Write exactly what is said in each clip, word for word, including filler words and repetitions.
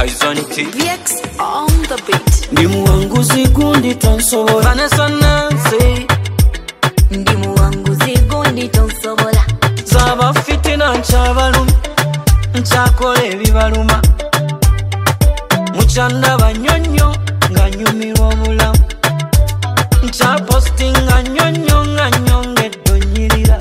Eyes on T. V X on the beat. Ndi muwanguzi gundi tonsobola. Vanessa Nancy. Ndi muwanguzi gundi tonsobola. Zaba fitina nchabalum. Nchakole ebibaluma. Muchanda banyonyo nga nyumirwa obulamu. Ncha posting nga nyonyo nga nyongeddo nyirira.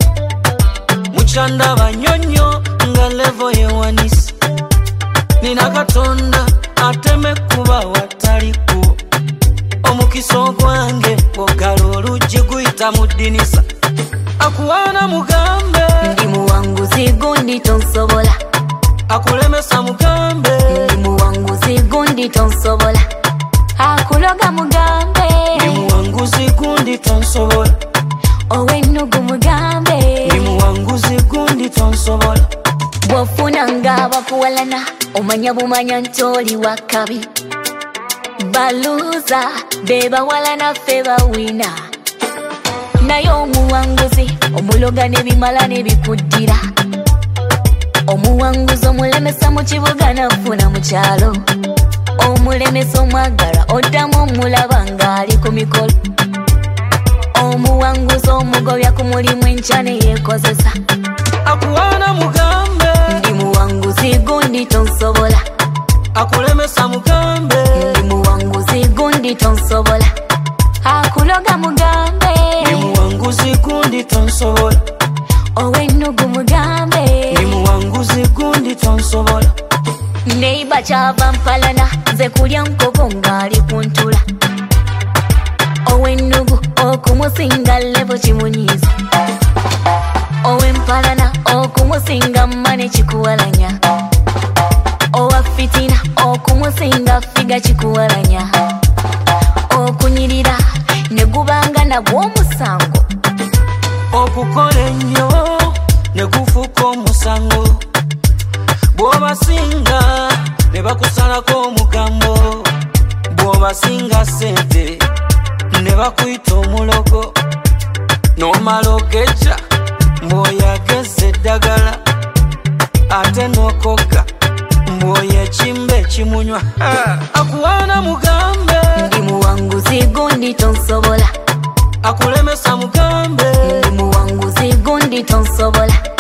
Muchanda banyonyo nga level yewanisi. Nina katonda ateme kuba wataliko. Omukiso gwange ogala oluggi guyita mu ddinisa. Akuwaana mugambe. Ndi muwanguzi gundi tonsobola. Akulemesa mugambe. Ndi muwanguzi gundi tonsobola. Akuloga mugambe. Ndi muwanguzi gundi tonsobola. Owennugu mugambe. Ndi muwanguzi gundi tonsobola. Bwofuna nga bakuwalana omanya bumanya ntoli wakabi. Baluza bebawalana ffe bawina. Naye omuwanguzi omuloga nebimala nebikuddira. Omuwanguzi omulemesa mu kibuga nafuna mu kyalo. Omulemesa omwagala oddamu omulaba ng'ali ku mikolo. Omuwanguzi omugobya ku mulimu enkya ne yeekozesa. Akuwaana mugambe. Ndi muwanguzi gundi tonsobola. Akulemesa mugambe. Ndi muwanguzi gundi tonsobola. Akuloga mugambe. Ndi muwanguzi gundi tonsobola. Owennugu mugambe. Ndi muwanguzi gundi tonsobola. Neiba kyava mpalana nze kulya nkoko ng'ali ku ntula. Owennugu okumusinga levo kimunyiiza. Owempalana okumusinga mmane kikuwalanya. Owa fitina okumusinga figa kikuwalanya. Okunyirira ne gubanga nagwo omusango. Okukola ennyo ne gufuuka omusango. Bw'obasinga ne bakusalako omugambo. Bw'obasinga ssente ne bakuyita omulogo. N'omala ogeja mbw'oyageza eddagala. Ate n'okogga mbw'oyekimba ekimunywa. Akuwaana mugambe. Ndi muwanguzi gundi tonsobola. Akulemesa mugambe. Ndi muwanguzi gundi tonsobola.